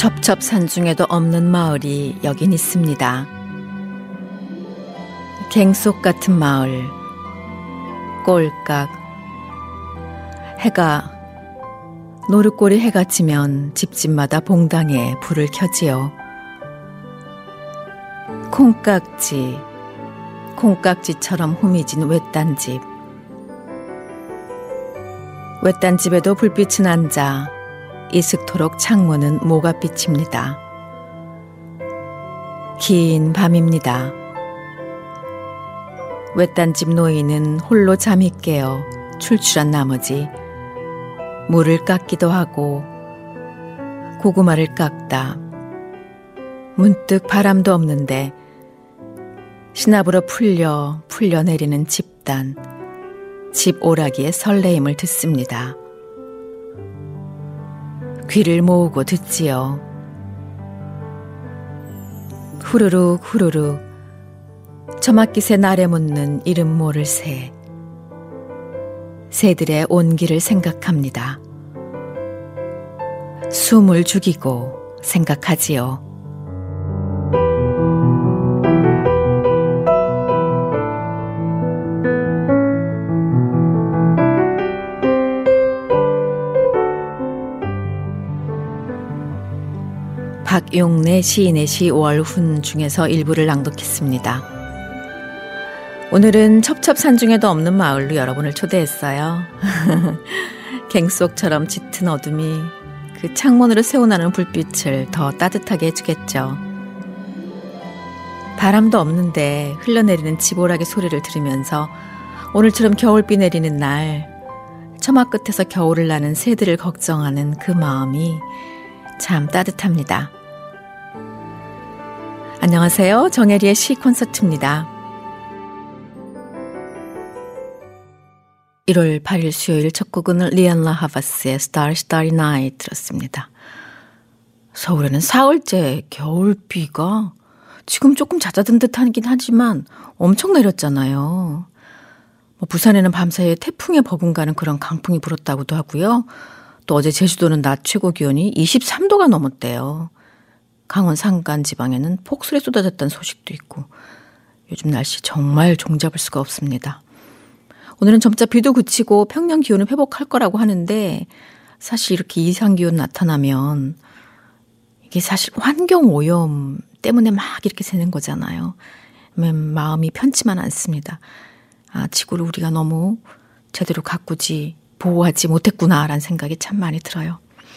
첩첩산중에도 없는 마을이 여긴 있습니다. 갱속 같은 마을, 꼴깍. 노릇골이 해가 지면 집집마다 봉당에 불을 켜지요. 콩깍지처럼 후미진 외딴집. 외딴집에도 불빛은 앉아 이슥토록 창문은 모가빛입니다. 긴 밤입니다. 외딴집 노인은 홀로 잠이 깨어 출출한 나머지 물을 깎기도 하고 고구마를 깎다 문득 바람도 없는데 시나브로 풀려 내리는 집단, 집 오라기의 설레임을 듣습니다. 귀를 모으고 듣지요. 후루룩 저마깃에 날에 묻는 이름 모를 새들의 온기를 생각합니다. 숨을 죽이고 생각하지요. 박용래 시인의 시 월훈 중에서 일부를 낭독했습니다. 오늘은 첩첩산중에도 없는 마을로 여러분을 초대했어요. 갱속처럼 짙은 어둠이 그 창문으로 새어나는 불빛을 더 따뜻하게 해주겠죠. 바람도 없는데 흘러내리는 지보라기 소리를 들으면서 오늘처럼 겨울비 내리는 날 처마 끝에서 겨울을 나는 새들을 걱정하는 그 마음이 참 따뜻합니다. 안녕하세요. 정혜리의 시 콘서트입니다. 1월 8일 수요일 첫 곡은 리안나 하바스의 Starry Starry Night 들었습니다. 서울에는 사흘째 겨울비가 지금 조금 잦아든 듯하긴 하지만 엄청 내렸잖아요. 부산에는 밤사이에 태풍에 버금가는 그런 강풍이 불었다고도 하고요. 또 어제 제주도는 낮 최고 기온이 23도가 넘었대요. 강원 산간 지방에는 폭설이 쏟아졌다는 소식도 있고 요즘 날씨 정말 종잡을 수가 없습니다. 오늘은 점차 비도 그치고 평년 기온을 회복할 거라고 하는데 사실 이렇게 이상기온 나타나면 이게 사실 환경오염 때문에 막 이렇게 새는 거잖아요. 마음이 편치만 않습니다. 지구를 우리가 너무 제대로 가꾸지 보호하지 못했구나라는 생각이 참 많이 들어요.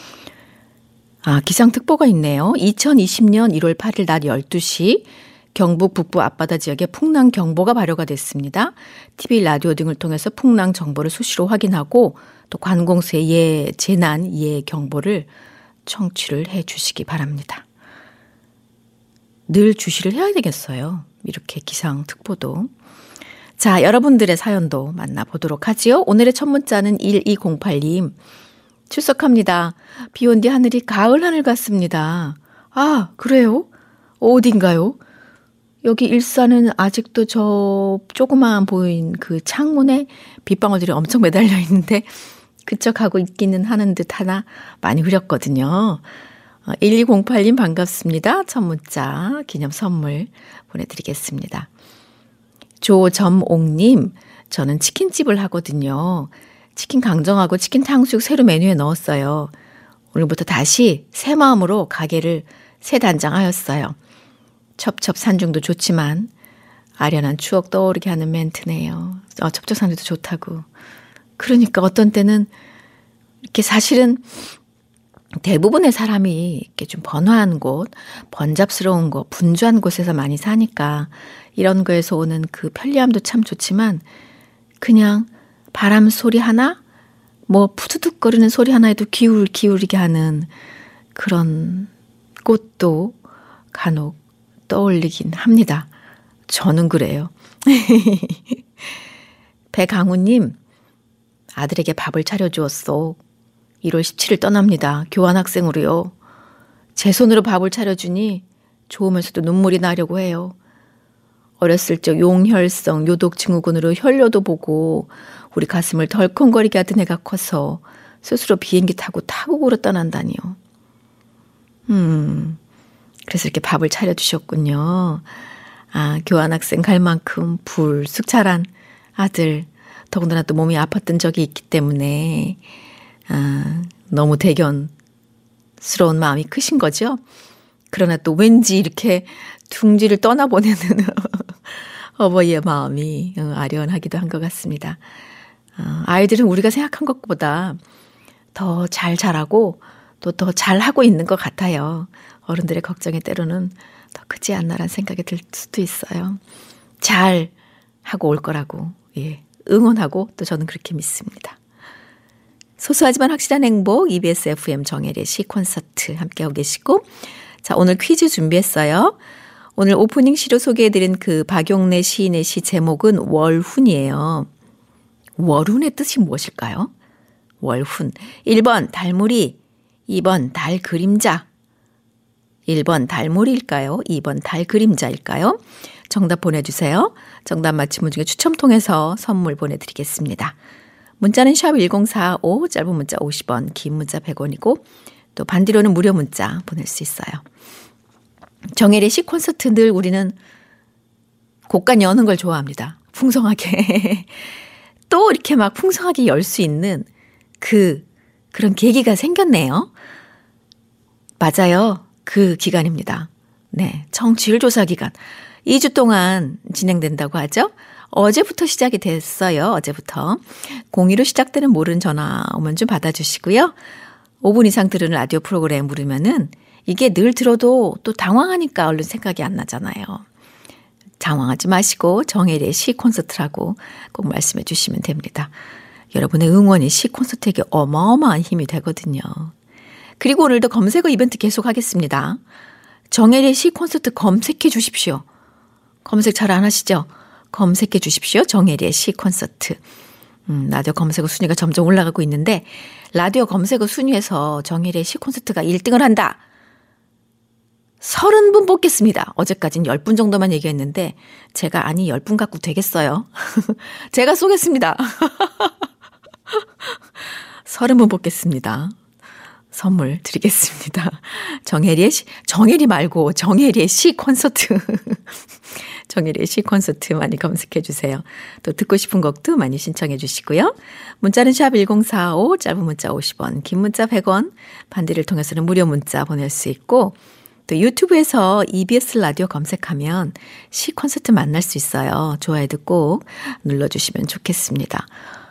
기상특보가 있네요. 2020년 1월 8일 낮 12시 경북 북부 앞바다 지역에 풍랑경보가 발효가 됐습니다. TV, 라디오 등을 통해서 풍랑 정보를 수시로 확인하고 또 관공서의 재난 경보를 청취를 해 주시기 바랍니다. 늘 주시를 해야 되겠어요. 이렇게 기상특보도. 자, 여러분들의 사연도 만나보도록 하지요. 오늘의 첫 문자는 1208님. 출석합니다. 비 온 뒤 하늘이 가을 하늘 같습니다. 그래요? 어딘가요? 여기 일산은 아직도 저 조그마한 보인 그 창문에 빗방울들이 엄청 매달려 있는데 그쪽하고 있기는 하는 듯 하나 많이 흐렸거든요. 1208님 반갑습니다. 첫 문자 기념 선물 보내드리겠습니다. 조점옥님, 저는 치킨집을 하거든요. 치킨 강정하고 치킨 탕수육 새로 메뉴에 넣었어요. 오늘부터 다시 새 마음으로 가게를 새 단장하였어요. 첩첩산중도 좋지만 아련한 추억 떠오르게 하는 멘트네요. 첩첩산중도 좋다고. 그러니까 어떤 때는 이렇게 사실은 대부분의 사람이 이렇게 좀 번화한 곳, 번잡스러운 곳, 분주한 곳에서 많이 사니까 이런 거에서 오는 그 편리함도 참 좋지만 그냥 바람 소리 하나, 푸드득거리는 소리 하나에도 기울이게 하는 그런 곳도 간혹 떠올리긴 합니다. 저는 그래요. 배강우님, 아들에게 밥을 차려주었어. 1월 17일 떠납니다. 교환학생으로요. 제 손으로 밥을 차려주니 좋으면서도 눈물이 나려고 해요. 어렸을 적 용혈성 요독증후군으로 혈뇨도 보고 우리 가슴을 덜컹거리게 하던 애가 커서 스스로 비행기 타고 타국으로 떠난다니요. 그래서 이렇게 밥을 차려주셨군요. 아, 교환학생 갈 만큼 불쑥 자란 아들. 더군다나 또 몸이 아팠던 적이 있기 때문에 너무 대견스러운 마음이 크신 거죠. 그러나 또 왠지 이렇게 둥지를 떠나보내는 어머니의 마음이 아련하기도 한 것 같습니다. 아이들은 우리가 생각한 것보다 더 잘 자라고 또 더 잘하고 있는 것 같아요. 어른들의 걱정이 때로는 더 크지 않나라는 생각이 들 수도 있어요. 잘 하고 올 거라고 응원하고 또 저는 그렇게 믿습니다. 소소하지만 확실한 행복 EBS FM 정혜리의 시 콘서트 함께하고 계시고 자 오늘 퀴즈 준비했어요. 오늘 오프닝 시로 소개해드린 그 박용래 시인의 시 제목은 월훈이에요. 월훈의 뜻이 무엇일까요? 월훈 1번 달무리 2번 달 그림자 1번 달무리일까요? 2번 달 그림자일까요? 정답 보내주세요. 정답 맞힌 분 중에 추첨 통해서 선물 보내드리겠습니다. 문자는 샵 1045 짧은 문자 50원 긴 문자 100원이고 또 반디로는 무료 문자 보낼 수 있어요. 정혜리의 시 콘서트 늘 우리는 곡간 여는 걸 좋아합니다. 풍성하게 또 이렇게 막 풍성하게 열 수 있는 그런 계기가 생겼네요. 맞아요. 그 기간입니다. 네, 청취율 조사 기간. 2주 동안 진행된다고 하죠. 어제부터 시작이 됐어요. 어제부터. 02로 시작되는 모르는 전화 오면 좀 받아주시고요. 5분 이상 들은 라디오 프로그램 부르면은 이게 늘 들어도 또 당황하니까 얼른 생각이 안 나잖아요. 당황하지 마시고 정혜리의 시 콘서트라고 꼭 말씀해 주시면 됩니다. 여러분의 응원이 시 콘서트에게 어마어마한 힘이 되거든요. 그리고 오늘도 검색어 이벤트 계속하겠습니다. 정혜리의 시 콘서트 검색해 주십시오. 검색 잘 안 하시죠? 검색해 주십시오. 정혜리의 시 콘서트. 라디오 검색어 순위가 점점 올라가고 있는데 라디오 검색어 순위에서 정혜리의 시 콘서트가 1등을 한다. 30분 뽑겠습니다. 어제까지는 10분 정도만 얘기했는데 제가 10분 갖고 되겠어요. 제가 쏘겠습니다. 30분 뽑겠습니다. 선물 드리겠습니다. 정혜리 말고 정혜리의 시 콘서트. 정혜리의 시 콘서트 많이 검색해 주세요. 또 듣고 싶은 곡도 많이 신청해 주시고요. 문자는 샵 1045 짧은 문자 50원 긴 문자 100원 반디를 통해서는 무료 문자 보낼 수 있고 또 유튜브에서 EBS 라디오 검색하면 시 콘서트 만날 수 있어요. 좋아요도 꼭 눌러주시면 좋겠습니다.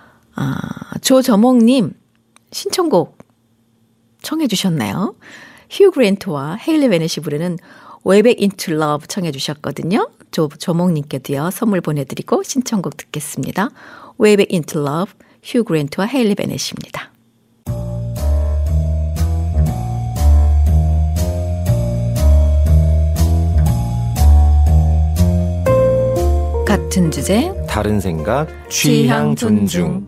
조저몽님 신청곡 청해 주셨나요? 휴 그랜트와 헤일리 베넷이 부르는 Way Back Into Love 청해 주셨거든요. 조몽님께도요. 선물 보내드리고 신청곡 듣겠습니다. Way Back Into Love, 휴 그랜트와 헤일리 베넷입니다. 같은 주제, 다른 생각, 취향 존중.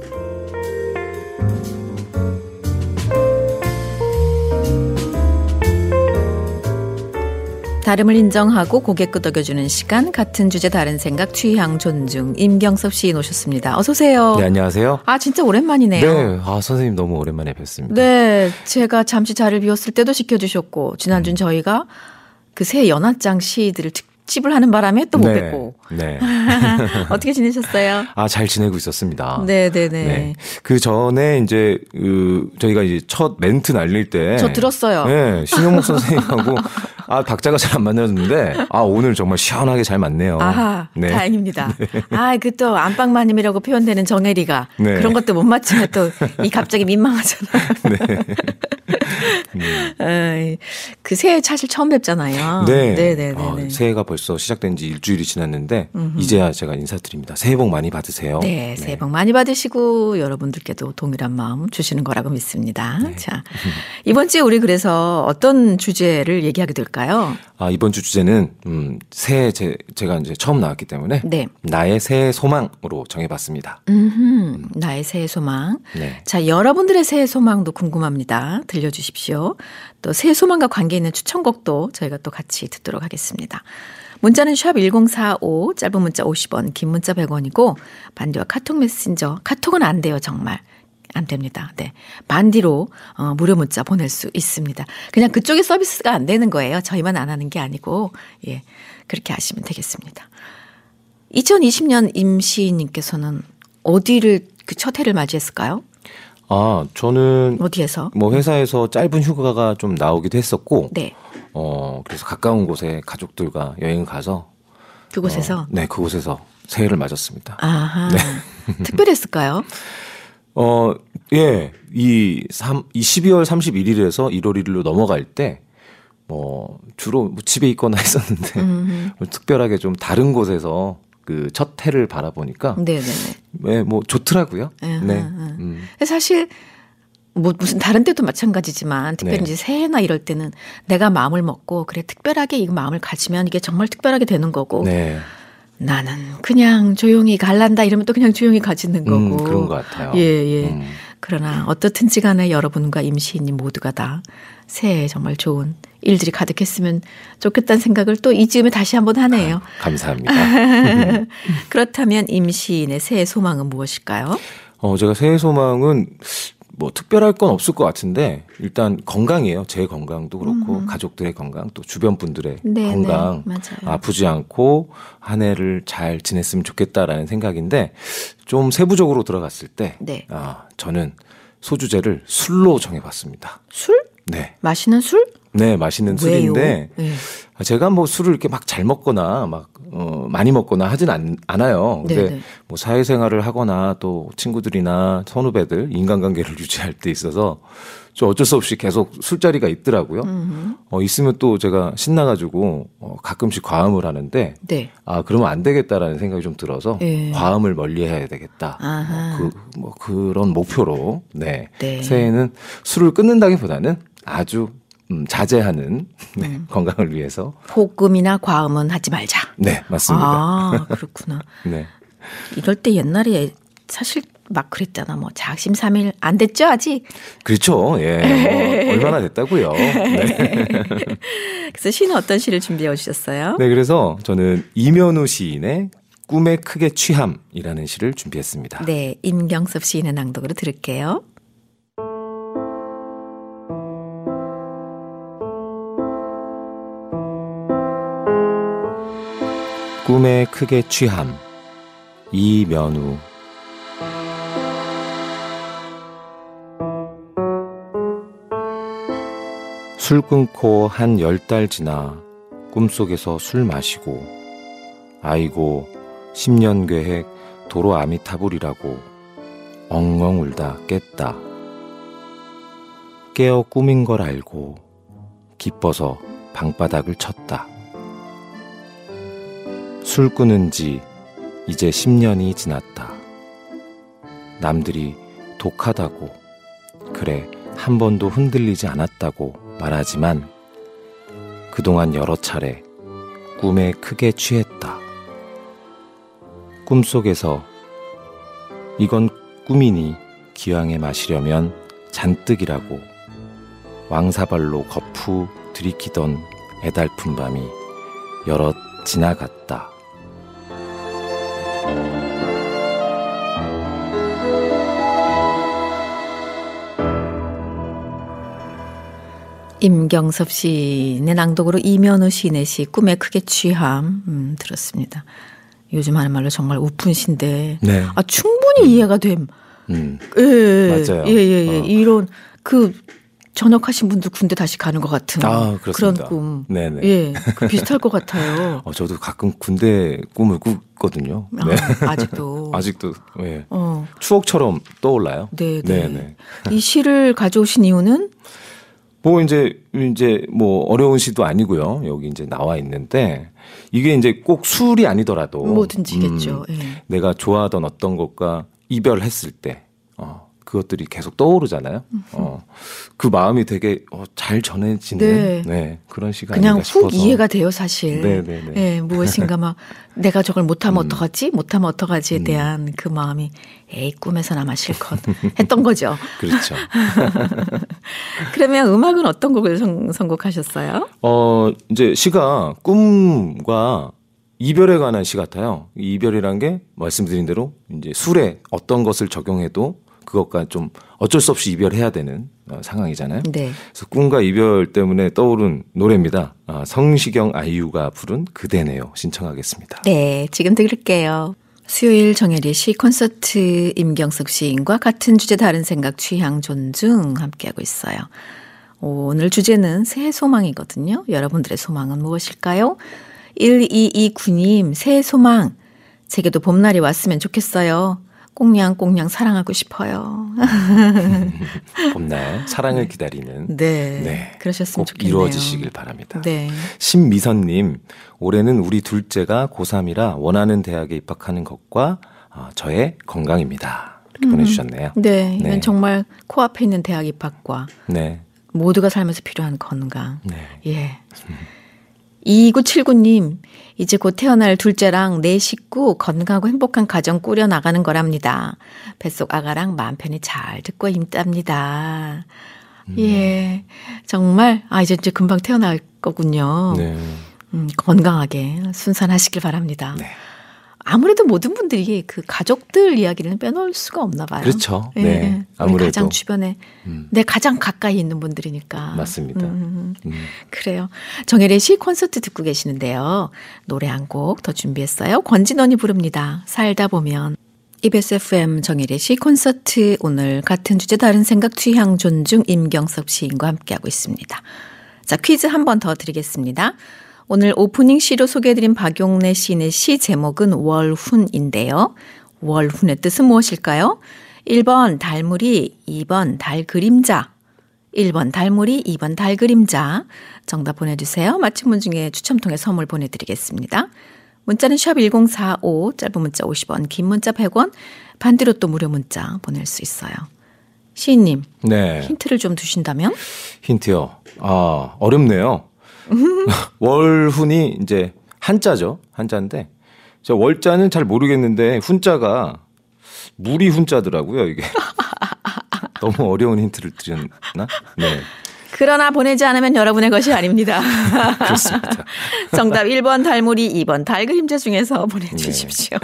다름을 인정하고 고개 끄덕여주는 시간, 같은 주제 다른 생각 취향 존중. 임경섭 시인 오셨습니다. 어서 오세요. 네, 안녕하세요. 아 진짜 오랜만이네요. 네, 선생님 너무 오랜만에 뵙습니다. 네, 제가 잠시 자리를 비웠을 때도 지켜주셨고 지난주는 저희가 그 새 연합장 시들을 특집을 하는 바람에 또 못 뵙고. 네. 어떻게 지내셨어요? 잘 지내고 있었습니다. 네네네. 네. 그 전에 이제 저희가 이제 첫 멘트 날릴 때. 저 들었어요. 네, 신영목 선생님하고 박자가 잘 안 맞았는데 오늘 정말 시원하게 잘 맞네요. 아하, 네. 다행입니다. 네. 그 또 안방마님이라고 표현되는 정혜리가 네. 그런 것도 못 맞추면 또 이 갑자기 민망하잖아요. 네. 그 새해 사실 처음 뵙잖아요. 네. 네네네. 새해가 벌써 시작된 지 일주일이 지났는데 이제야 제가 인사드립니다. 새해 복 많이 받으세요. 네, 새해 복 많이 받으시고 여러분들께도 동일한 마음 주시는 거라고 믿습니다. 네. 자, 이번 주에 우리 그래서 어떤 주제를 얘기하게 될까요? 이번 주 주제는 새해 제가 이제 처음 나왔기 때문에 네. 나의 새해 소망으로 정해봤습니다. 나의 새해 소망. 네. 자, 여러분들의 새해 소망도 궁금합니다. 들려주십시오. 또 새해 소망과 관계 있는 추천곡도 저희가 또 같이 듣도록 하겠습니다. 문자는 샵 1045, 짧은 문자 50원, 긴 문자 100원이고 반디와 카톡 메신저, 카톡은 안 돼요 정말. 안 됩니다. 네. 반디로 무료 문자 보낼 수 있습니다. 그냥 그쪽에 서비스가 안 되는 거예요. 저희만 안 하는 게 아니고 예 그렇게 하시면 되겠습니다. 2020년 임시인님께서는 어디를 그 첫 해를 맞이했을까요? 아, 저는 어디에서? 뭐 회사에서 짧은 휴가가 좀 나오기도 했었고, 네. 그래서 가까운 곳에 가족들과 여행 가서 그곳에서? 네, 그곳에서 새해를 맞았습니다. 아하. 네. 특별했을까요? 예, 이 12월 31일에서 1월 1일로 넘어갈 때, 주로 뭐 집에 있거나 했었는데, 특별하게 좀 다른 곳에서 그 첫 해를 바라보니까, 네네네. 네, 뭐 좋더라고요. 네. 사실, 뭐 무슨 다른 때도 마찬가지지만 특별히 네. 이제 새해나 이럴 때는 내가 마음을 먹고 그래 특별하게 이 마음을 가지면 이게 정말 특별하게 되는 거고 네. 나는 그냥 조용히 갈란다 이러면 또 그냥 조용히 가지는 거고 그런 것 같아요. 예. 그러나 어떻든지 간에 여러분과 임시인님 모두가 다 새해에 정말 좋은 일들이 가득했으면 좋겠다는 생각을 또 이 즈음에 다시 한번 하네요. 감사합니다. 그렇다면 임시인의 새해 소망은 무엇일까요? 제가 새해 소망은 뭐 특별할 건 없을 것 같은데 일단 건강이에요. 제 건강도 그렇고 가족들의 건강 또 주변 분들의 건강 맞아요. 아프지 않고 한 해를 잘 지냈으면 좋겠다라는 생각인데 좀 세부적으로 들어갔을 때 네. 저는 소주제를 술로 정해봤습니다. 술? 네. 마시는 술? 네, 마시는 술인데 네. 제가 뭐 술을 이렇게 막 잘 먹거나 막 많이 먹거나 하진 않아요. 근데 네네. 뭐 사회생활을 하거나 또 친구들이나 선후배들 인간관계를 유지할 때 있어서 좀 어쩔 수 없이 계속 술자리가 있더라고요. 있으면 또 제가 신나가지고 가끔씩 과음을 하는데 네. 그러면 안 되겠다라는 생각이 좀 들어서 예. 과음을 멀리해야 되겠다. 아하. 그런 목표로 네. 네. 새해에는 술을 끊는다기보다는 아주 자제하는 건강을 위해서. 폭음이나 과음은 하지 말자. 네, 맞습니다. 아, 그렇구나. 네. 이럴 때 옛날에 사실 막 그랬잖아. 뭐 작심삼일 안 됐죠 아직. 그렇죠. 예. 얼마나 됐다고요. 네. 그래서 시는 어떤 시를 준비해 오셨어요? 네, 그래서 저는 이면우 시인의 꿈에 크게 취함이라는 시를 준비했습니다. 네, 임경섭 시인의 낭독으로 들을게요. 꿈에 크게 취함 이면우. 술 끊고 한 10달 지나 꿈속에서 술 마시고 아이고 10년 계획 도로 아미타불이라고 엉엉 울다 깼다. 깨어 꿈인 걸 알고 기뻐서 방바닥을 쳤다. 술 끊은 지 이제 10년이 지났다. 남들이 독하다고 그래 한 번도 흔들리지 않았다고 말하지만 그동안 여러 차례 꿈에 크게 취했다. 꿈속에서 이건 꿈이니 기왕에 마시려면 잔뜩이라고 왕사발로 거푸 들이키던 애달픈 밤이 여럿 지나갔다. 임경섭 시인의 낭독으로 이면우 시인의 시 꿈에 크게 취함 들었습니다. 요즘 하는 말로 정말 우픈 시인데 네. 충분히 이해가 됨. 예, 맞아요. 예. 이런 그 전역하신 분들 군대 다시 가는 것 같은 그런 꿈. 네네. 예, 비슷할 것 같아요. 저도 가끔 군대 꿈을 꾸거든요. 네. 아직도. 아직도 예. 추억처럼 떠올라요. 네네. 이 시를 가져오신 이유는? 뭐 이제 뭐 어려운 시도 아니고요. 여기 이제 나와 있는데 이게 이제 꼭 술이 아니더라도 뭐든지겠죠. 예. 내가 좋아하던 어떤 것과 이별했을 때 그것들이 계속 떠오르잖아요. 그 마음이 되게 잘 전해지는 네, 그런 시간이 그냥 아닌가 싶어서. 훅 이해가 돼요, 사실. 네네네. 예, 무엇인가 막 내가 저걸 못하면 어떡하지? 못하면 어떡하지에 대한 그 마음이 에이 꿈에서나 마실것 했던 거죠. 그렇죠. 그러면 음악은 어떤 곡을 선곡하셨어요? 이제 시가 꿈과 이별에 관한 시 같아요. 이별이란 게 말씀드린 대로 이제 술에 어떤 것을 적용해도 그것과 좀 어쩔 수 없이 이별해야 되는 상황이잖아요. 네. 그래서 꿈과 이별 때문에 떠오른 노래입니다. 성시경 아이유가 부른 그대네요. 신청하겠습니다. 네, 지금 들을게요. 수요일 정혜리 씨 콘서트 임경숙 시인과 같은 주제 다른 생각 취향 존중 함께하고 있어요. 오늘 주제는 새해 소망이거든요. 여러분들의 소망은 무엇일까요? 1229님 새해 소망 제게도 봄날이 왔으면 좋겠어요. 꽁냥꽁냥 사랑하고 싶어요. 봄날 사랑을 기다리는 네, 그러셨으면 꼭 좋겠네요. 이루어지시길 바랍니다. 네. 신미선님 올해는 우리 둘째가 고3이라 원하는 대학에 입학하는 것과 저의 건강입니다. 이렇게 보내주셨네요. 네, 이건 정말 코앞에 있는 대학 입학과 네. 모두가 살면서 필요한 건강. 네. 예. 2979님, 이제 곧 태어날 둘째랑 내 식구 건강하고 행복한 가정 꾸려 나가는 거랍니다. 뱃속 아가랑 마음 편히 잘 듣고 있답니다. 예. 정말, 이제 금방 태어날 거군요. 네. 건강하게 순산하시길 바랍니다. 네. 아무래도 모든 분들이 그 가족들 이야기를 빼놓을 수가 없나 봐요. 그렇죠. 예. 네. 우리 아무래도 가장 주변에 내 가장 가까이 있는 분들이니까. 맞습니다. 그래요. 정혜래 씨 콘서트 듣고 계시는데요. 노래 한 곡 더 준비했어요. 권진원이 부릅니다. 살다 보면. EBS FM 정혜래 씨 콘서트 오늘 같은 주제 다른 생각 취향 존중 임경섭 시인과 함께하고 있습니다. 자, 퀴즈 한 번 더 드리겠습니다. 오늘 오프닝 시로 소개해드린 박용래 시인의 시 제목은 월훈인데요. 월훈의 뜻은 무엇일까요? 1번 달무리, 2번 달그림자. 1번 달무리, 2번 달그림자. 정답 보내주세요. 맞힌 분 중에 추첨 통해 선물 보내드리겠습니다. 문자는 샵 1045, 짧은 문자 50원, 긴 문자 100원, 반대로 또 무료 문자 보낼 수 있어요. 시인님, 네. 힌트를 좀 두신다면? 힌트요. 어렵네요. 월훈이 이제 한자죠. 한자인데 저 월자는 잘 모르겠는데 훈자가 무리 훈자더라고요. 이게 너무 어려운 힌트를 드렸나? 네. 그러나 보내지 않으면 여러분의 것이 아닙니다. 그렇습니다. 정답 1번 달무리, 2번 달그림자 중에서 보내주십시오.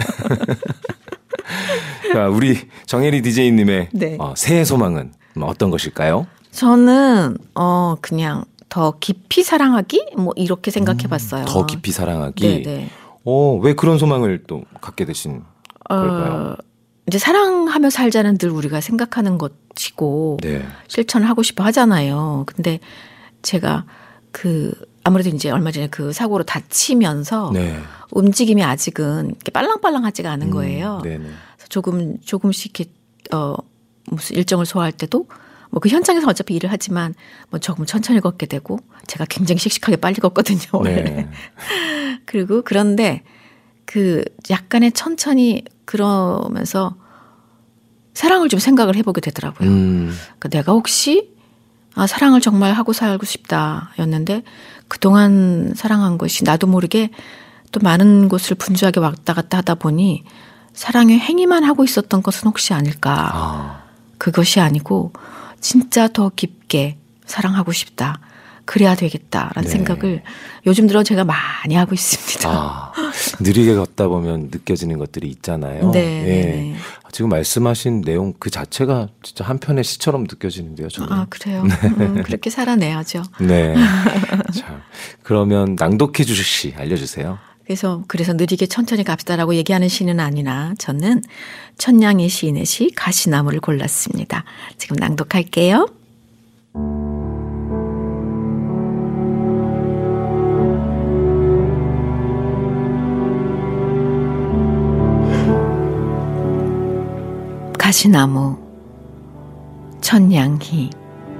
네. 자, 우리 정혜리 DJ님의 네. 새해 소망은 어떤 것일까요? 저는 그냥 더 깊이 사랑하기? 뭐 이렇게 생각해 봤어요. 더 깊이 사랑하기? 네네. 왜 그런 소망을 또 갖게 되신 걸까요? 이제 사랑하며 살자는 늘 우리가 생각하는 것이고 네. 실천을 하고 싶어 하잖아요. 근데 제가 아무래도 이제 얼마 전에 그 사고로 다치면서 네. 움직임이 아직은 이렇게 빨랑빨랑하지가 않은 거예요. 네네. 그래서 조금씩 이렇게 무슨 일정을 소화할 때도 뭐 그 현장에서 어차피 일을 하지만 뭐 조금 천천히 걷게 되고 제가 굉장히 씩씩하게 빨리 걷거든요. 원래. 네. 그리고 그런데 약간의 천천히 그러면서 사랑을 좀 생각을 해보게 되더라고요. 그러니까 내가 혹시 사랑을 정말 하고 살고 싶다였는데 그동안 사랑한 것이 나도 모르게 또 많은 곳을 분주하게 왔다 갔다 하다 보니 사랑의 행위만 하고 있었던 것은 혹시 아닐까. 그것이 아니고 진짜 더 깊게 사랑하고 싶다. 그래야 되겠다라는 네. 생각을 요즘 들어 제가 많이 하고 있습니다. 느리게 걷다 보면 느껴지는 것들이 있잖아요. 네. 예. 네. 지금 말씀하신 내용 그 자체가 진짜 한 편의 시처럼 느껴지는데요. 저는. 그래요. 그렇게 살아내야죠. 네. 자, 그러면 낭독해 주시 알려주세요. 그래서 느리게 천천히 갑시다라고 얘기하는 시는 아니나 저는 천냥의 시인의 시 가시나무를 골랐습니다. 지금 낭독할게요. 가시나무 천냥희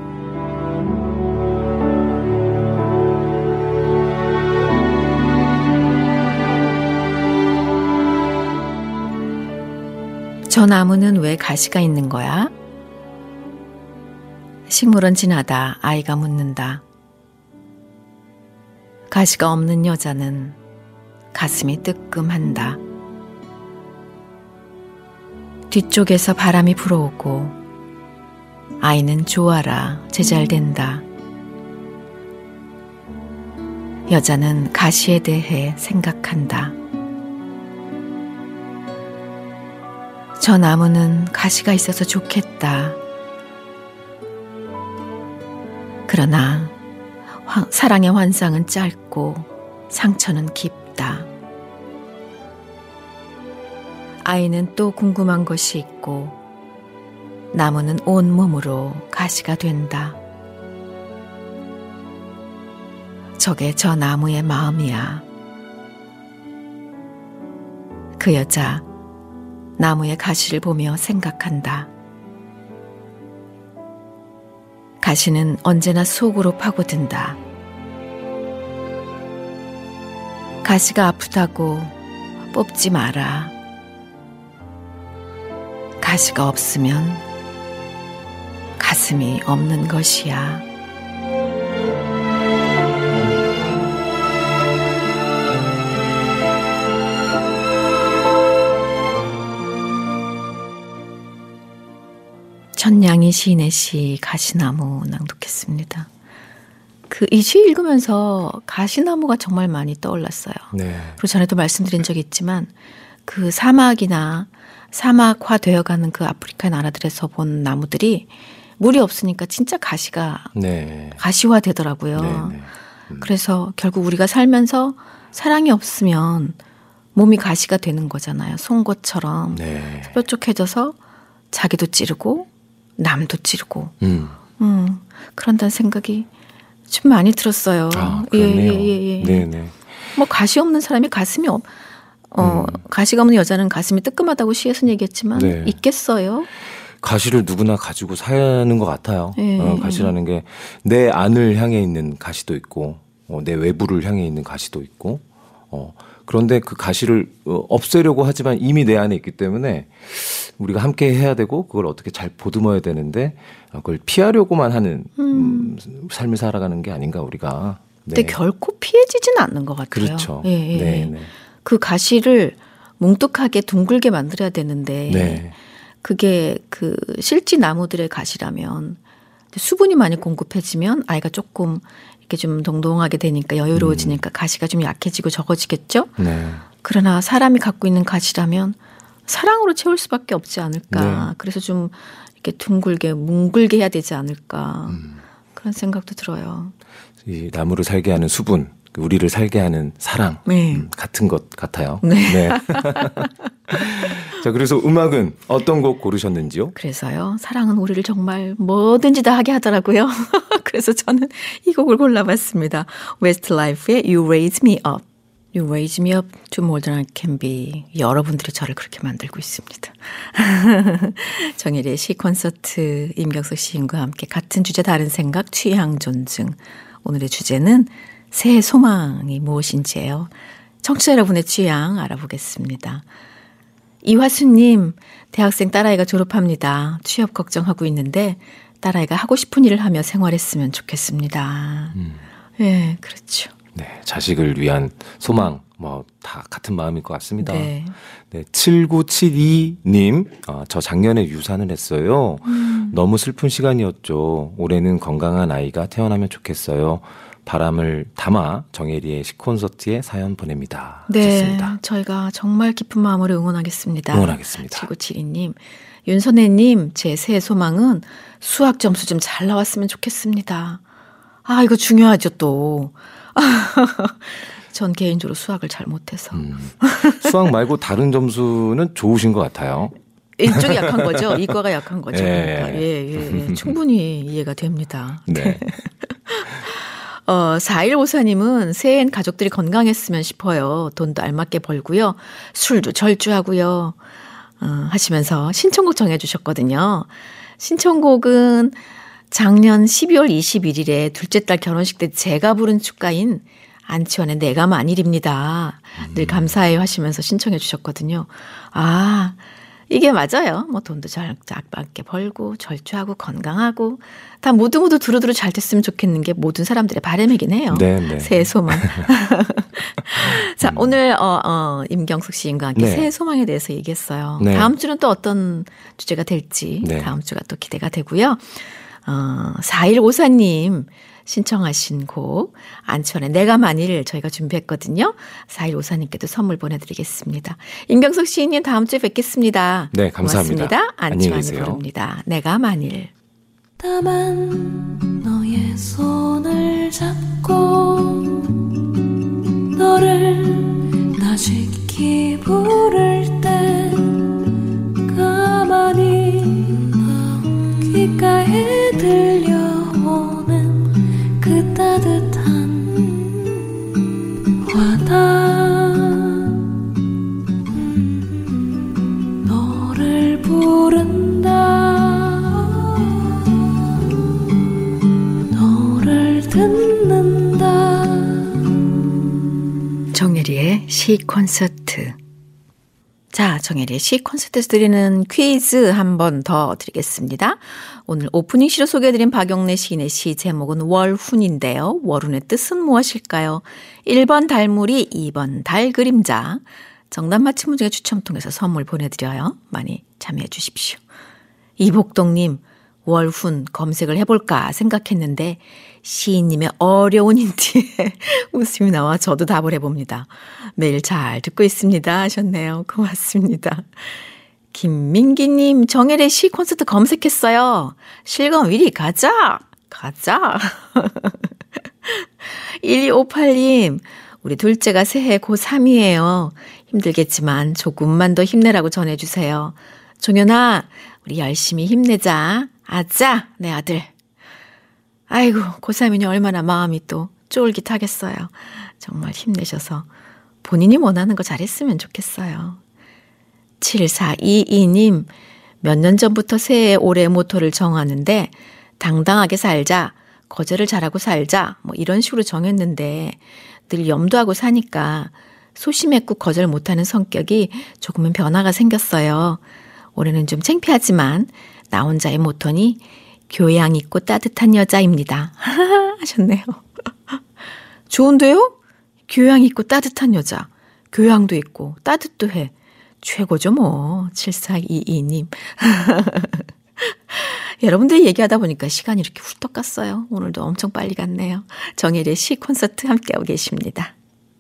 저 나무는 왜 가시가 있는 거야? 식물원 지나다 아이가 묻는다. 가시가 없는 여자는 가슴이 뜨끔한다. 뒤쪽에서 바람이 불어오고 아이는 좋아라 제잘된다. 여자는 가시에 대해 생각한다. 저 나무는 가시가 있어서 좋겠다. 그러나 사랑의 환상은 짧고 상처는 깊다. 아이는 또 궁금한 것이 있고 나무는 온몸으로 가시가 된다. 저게 저 나무의 마음이야. 그 여자 나무의 가시를 보며 생각한다. 가시는 언제나 속으로 파고든다. 가시가 아프다고 뽑지 마라. 가시가 없으면 가슴이 없는 것이야. 전양희 시인의 시 가시나무 낭독했습니다. 이 시 읽으면서 가시나무가 정말 많이 떠올랐어요. 네. 그리고 전에도 말씀드린 적이 있지만 그 사막이나 사막화 되어가는 그 아프리카 나라들에서 본 나무들이 물이 없으니까 진짜 가시가 네. 가시화 되더라고요. 네. 그래서 결국 우리가 살면서 사랑이 없으면 몸이 가시가 되는 거잖아요. 송곳처럼 네. 뾰족해져서 자기도 찌르고 남도 찌르고 그런다는 생각이 좀 많이 들었어요. 아, 그렇네요. 예. 네네. 뭐 가시 없는 사람이 가슴이 가시가 없는 여자는 가슴이 뜨끔하다고 시에서는 얘기했지만 네. 있겠어요? 가시를 누구나 가지고 사는 것 같아요. 네. 가시라는 게 내 안을 향해 있는 가시도 있고 내 외부를 향해 있는 가시도 있고 그런데 그 가시를 없애려고 하지만 이미 내 안에 있기 때문에 우리가 함께 해야 되고 그걸 어떻게 잘 보듬어야 되는데 그걸 피하려고만 하는 삶을 살아가는 게 아닌가 우리가. 네. 근데 결코 피해지지는 않는 것 같아요. 그렇죠. 예. 네. 그 가시를 뭉툭하게 둥글게 만들어야 되는데 네. 그게 그 실지 나무들의 가시라면 수분이 많이 공급해지면 아이가 조금 이렇게 좀 동동하게 되니까 여유로워지니까 가시가 좀 약해지고 적어지겠죠. 네. 그러나 사람이 갖고 있는 가시라면 사랑으로 채울 수밖에 없지 않을까. 네. 그래서 좀 이렇게 둥글게 뭉글게 해야 되지 않을까. 그런 생각도 들어요. 이 나무를 살게 하는 수분, 우리를 살게 하는 사랑 네. 같은 것 같아요. 네. 자, 그래서 음악은 어떤 곡 고르셨는지요? 그래서요. 사랑은 우리를 정말 뭐든지 다 하게 하더라고요. 그래서 저는 이 곡을 골라봤습니다. Westlife의 You Raise Me Up. You raise me up to more than I can be. 여러분들이 저를 그렇게 만들고 있습니다. 정일의 시 콘서트 임경석 시인과 함께 같은 주제 다른 생각 취향 존중. 오늘의 주제는 새해 소망이 무엇인지예요. 청취자 여러분의 취향 알아보겠습니다. 이화수님, 대학생 딸아이가 졸업합니다. 취업 걱정하고 있는데 딸아이가 하고 싶은 일을 하며 생활했으면 좋겠습니다. 네, 그렇죠. 네, 자식을 위한 소망, 다 같은 마음일 것 같습니다. 네. 네, 7972님, 저 작년에 유산을 했어요. 너무 슬픈 시간이었죠. 올해는 건강한 아이가 태어나면 좋겠어요. 바람을 담아 정혜리의 시콘서트에 사연 보냅니다. 네, 좋습니다. 저희가 정말 깊은 마음으로 응원하겠습니다. 응원하겠습니다. 7972님, 윤선혜님, 제 새해 소망은 수학 점수 좀 잘 나왔으면 좋겠습니다. 아, 이거 중요하죠 또. 전 개인적으로 수학을 잘 못해서. 수학 말고 다른 점수는 좋으신 것 같아요. 이쪽이 약한 거죠. 이과가 약한 거죠. 예. 그러니까. 예. 충분히 이해가 됩니다. 네. 4154님은 새해엔 가족들이 건강했으면 싶어요. 돈도 알맞게 벌고요. 술도 절주하고요. 하시면서 신청곡 정해주셨거든요. 신청곡은 작년 12월 21일에 둘째 딸 결혼식 때 제가 부른 축가인 안치환의 내가 만일입니다. 늘 감사해요 하시면서 신청해 주셨거든요. 아, 이게 맞아요. 뭐 돈도 잘 알맞게 벌고 절주하고 건강하고 다 모두 두루두루 잘 됐으면 좋겠는 게 모든 사람들의 바람이긴 해요. 네. 새해 소망. 자, 오늘 임경숙 시인과 함께 네. 새해 소망에 대해서 얘기했어요. 네. 다음 주는 또 어떤 주제가 될지 네. 다음 주가 또 기대가 되고요. 4154님 신청하신 곡 안치환의 내가 만일 저희가 준비했거든요. 4154님께도 선물 보내드리겠습니다. 임병석 시인님 다음 주에 뵙겠습니다. 네, 감사합니다. 고맙습니다. 안치환이 부릅니다. 내가 만일. 다만 너의 손을 잡고 너를 나직히 부를 때 가만히 귓가에 들려오는 그 따뜻한 와닿 너를 부른다 너를 듣는다 정혜리의 시 콘서트. 자, 정혜리의 시 콘서트에서 드리는 퀴즈 한 번 더 드리겠습니다. 오늘 오프닝 시로 소개해드린 박영래 시인의 시 제목은 월훈인데요. 월훈의 뜻은 무엇일까요? 1번 달무리, 2번 달그림자. 정답 맞힌 분 중에 추첨 통해서 선물 보내드려요. 많이 참여해 주십시오. 이복동님, 월훈 검색을 해볼까 생각했는데 시인님의 어려운 힌트에 웃음이 나와 저도 답을 해봅니다. 매일 잘 듣고 있습니다 하셨네요. 고맙습니다. 김민기님, 정혜래 시 콘서트 검색했어요. 실검 1위 가자. 1258님, 우리 둘째가 새해 고3이에요. 힘들겠지만 조금만 더 힘내라고 전해주세요. 종현아, 우리 열심히 힘내자. 아자, 내 아들. 아이고, 고3이니 얼마나 마음이 또 쫄깃하겠어요. 정말 힘내셔서 본인이 원하는 거 잘했으면 좋겠어요. 7422님, 몇 년 전부터 새해 올해 모토를 정하는데 당당하게 살자, 거절을 잘하고 살자, 뭐 이런 식으로 정했는데 늘 염두하고 사니까 소심했고 거절 못하는 성격이 조금은 변화가 생겼어요. 올해는 좀 창피하지만 나 혼자의 모토니 교양 있고 따뜻한 여자입니다. 하셨네요. 좋은데요? 교양 있고 따뜻한 여자. 교양도 있고 따뜻도 해. 최고죠 뭐. 7422님. 여러분들 얘기하다 보니까 시간이 이렇게 훌떡 갔어요. 오늘도 엄청 빨리 갔네요. 정혜리의 시 콘서트 함께하고 계십니다.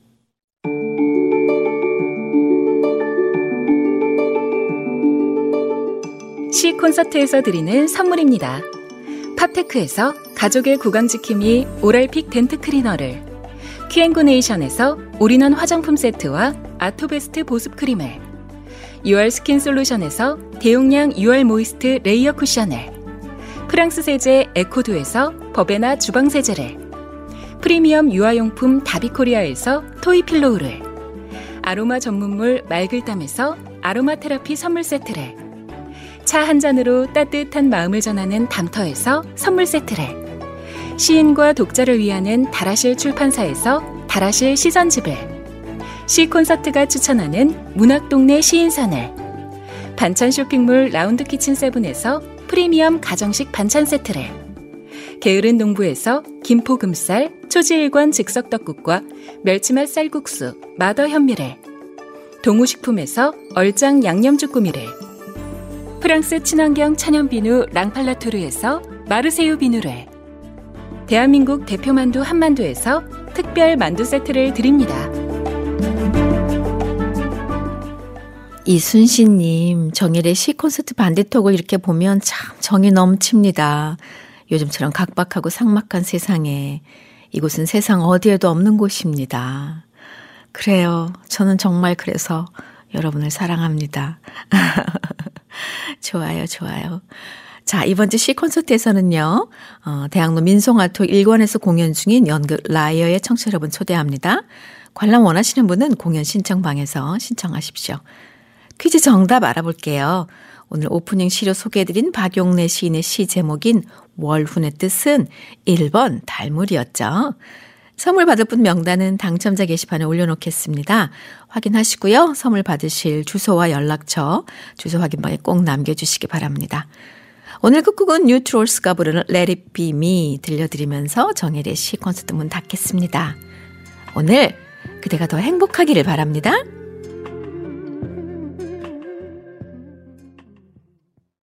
시 콘서트에서 드리는 선물입니다. 팝테크에서 가족의 구강지킴이 오랄픽 덴트 클리너를, Q&Ne이션에서 올인원 화장품 세트와 아토베스트 보습 크림을, UR 스킨 솔루션에서 대용량 UR 모이스트 레이어 쿠션을, 프랑스 세제 에코두에서 버베나 주방 세제를, 프리미엄 유아용품 다비코리아에서 토이필로우를, 아로마 전문물 말글담에서 아로마 테라피 선물 세트를, 차 한 잔으로 따뜻한 마음을 전하는 담터에서 선물 세트를, 시인과 독자를 위하는 다라실 출판사에서 다라실 시선집을, 시 콘서트가 추천하는 문학동네 시인선을, 반찬 쇼핑몰 라운드 키친 세븐에서 프리미엄 가정식 반찬 세트를, 게으른 농부에서 김포금쌀, 초지일관 즉석떡국과 멸치맛 쌀국수, 마더 현미를, 동우식품에서 얼짱 양념주꾸미를, 프랑스 친환경 천연비누 랑팔라토르에서 마르세유 비누를, 대한민국 대표만두 한만두에서 특별 만두 세트를 드립니다. 이순신님, 정일의 시 콘서트 반대톡을 이렇게 보면 참 정이 넘칩니다. 요즘처럼 각박하고 삭막한 세상에 이곳은 세상 어디에도 없는 곳입니다. 그래요. 저는 정말 그래서 여러분을 사랑합니다. 좋아요, 좋아요. 자, 이번 주 시 콘서트에서는요, 대학로 민송아토 1관에서 공연 중인 연극 라이어의 청취자 여러분 초대합니다. 관람 원하시는 분은 공연 신청방에서 신청하십시오. 퀴즈 정답 알아볼게요. 오늘 오프닝 시로 소개해드린 박용래 시인의 시 제목인 월훈의 뜻은 1번 달물이었죠. 선물 받을 분 명단은 당첨자 게시판에 올려놓겠습니다. 확인하시고요. 선물 받으실 주소와 연락처, 주소 확인방에 꼭 남겨주시기 바랍니다. 오늘 끝곡은 뉴트롤스가 부르는 Let It Be Me 들려드리면서 정혜리의 시 콘서트 문 닫겠습니다. 오늘 그대가 더 행복하기를 바랍니다.